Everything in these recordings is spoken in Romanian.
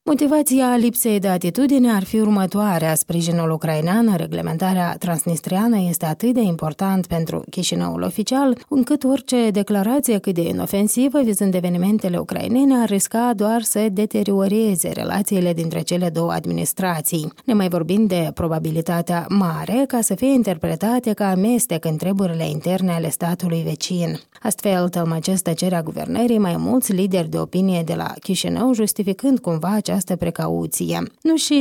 Motivația lipsei de atitudine ar fi următoarea. Sprijinul ucrainean în reglementarea transnistriană este atât de important pentru Chișinăul oficial, încât orice declarație cât de inofensivă vizând evenimentele ucrainene ar risca doar să deterioreze relațiile dintre cele două administrații, nemai vorbind de probabilitatea mare ca să fie interpretate ca amestec în treburile interne ale statului vecin. Astfel, tălmăcesc tăcerea guvernării mai mulți lideri de opinie de la Chișinău, justificând cumva această precauție. Nu și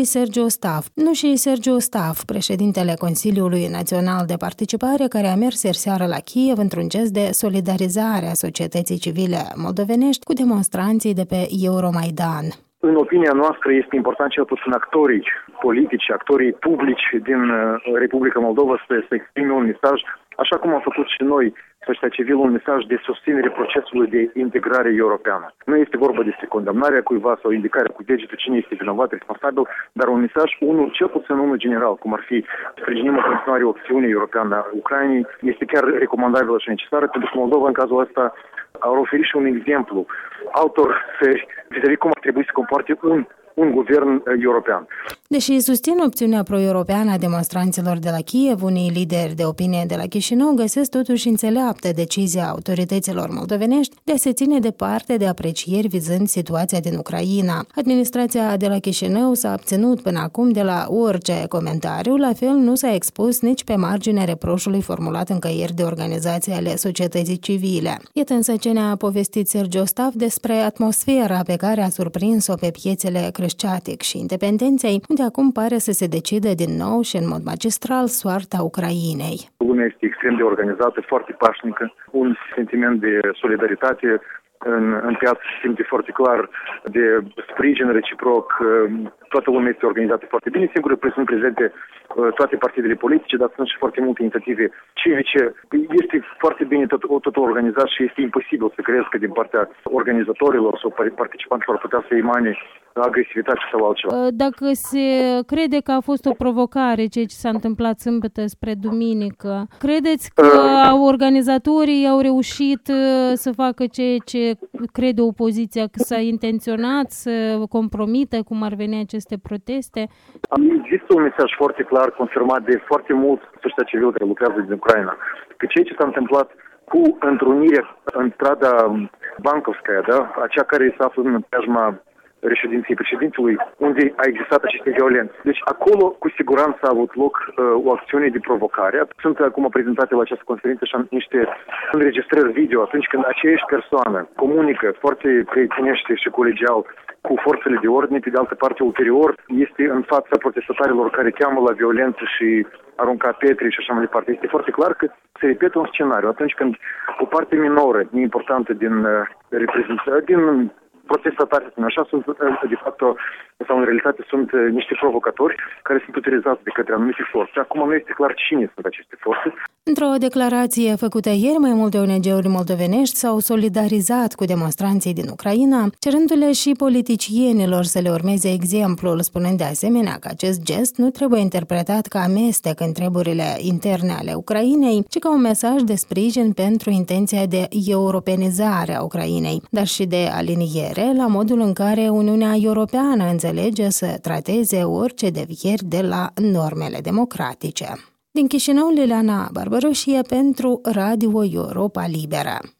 Sergiu Staf, președintele Consiliului Național de Participare, care a mers seară la Kiev într-un gest de solidarizare a societății civile moldovenești cu demonstranții de pe Euromaidan. În opinia noastră este important cel puțin actorii politici, actorii publici din Republica Moldova să exprime un mesaj, așa cum am făcut și noi, societatea civilă, un mesaj de susținere procesului de integrare europeană. Nu este vorba despre condamnarea cuiva sau indicarea cu degetul cine este vinovat, responsabil, dar un mesaj, cel puțin unul general, cum ar fi sprijinim în continuare o acțiune europeană a Ucrainei, este chiar recomandabilă și necesară, pentru că Moldova în cazul ăsta ar oferi și un exemplu altor țări vis-a-vis cum ar trebui să comporte un guvern european. Deși susțin opțiunea pro-europeană a demonstranților de la Kiev, unii lideri de opinie de la Chișinău găsesc totuși înțeleaptă decizia autorităților moldovenești de a se ține departe de aprecieri vizând situația din Ucraina. Administrația de la Chișinău s-a abținut până acum de la orice comentariu, la fel nu s-a expus nici pe marginea reproșului formulat încăieri de organizații ale societății civile. Iată însă ce ne-a povestit Sergiu Staf despre atmosfera pe care a surprins-o pe piețele Cresciatic și Independenței, unde acum pare să se decide din nou și în mod magistral soarta Ucrainei. Lumea este extrem de organizată, foarte pașnică, un sentiment de solidaritate în piață se simte foarte clar, de sprijin reciproc, toată lumea este organizată foarte bine, sigur sunt prezente toate partidele politice, dar sunt și foarte multe inițiative civice. Este foarte bine totul organizat și este imposibil să crezi că din partea organizatorilor sau participanților ar putea să emane agresivitate sau altceva. Dacă se crede că a fost o provocare ceea ce s-a întâmplat sâmbătă spre duminică, credeți că organizatorii au reușit să facă ceea ce crede opoziția, că s-a intenționat să compromită cum ar veni aceste proteste? Există un mesaj foarte clar, confirmat de foarte mulți societatea civilă care lucrează din Ucraina, că ceea ce s-a întâmplat cu întrunirea în strada Bankovskaya, acea care se află în preajma reședinției președintelui, unde a existat aceste violențe. Deci acolo, cu siguranță, a avut loc o acțiune de provocare. Sunt acum prezentate la această conferință și niște înregistrări video atunci când aceeași persoană comunică foarte prietenește și colegial cu forțele de ordine, pe de altă parte, ulterior, este în fața protestatarilor care cheamă la violență și arunca pietre și așa mai departe. Este foarte clar că se repetă un scenariu. Atunci când o parte minoră, neimportantă din protestatari, așa, sunt, de fapt, sau în realitate, sunt niște provocatori care sunt utilizați de către anumite forțe. Acum nu este clar cine sunt aceste forțe. Într-o declarație făcută ieri, mai multe ONG-uri moldovenești s-au solidarizat cu demonstranții din Ucraina, cerându-le și politicienilor să le urmeze exemplul, spunând de asemenea că acest gest nu trebuie interpretat ca amestec în treburile interne ale Ucrainei, ci ca un mesaj de sprijin pentru intenția de europenizare a Ucrainei, dar și de aliniere la modul în care Uniunea Europeană înțelege să trateze orice devieri de la normele democratice. Din Chișinău, Liliana Barbaroșie pentru Radio Europa Liberă.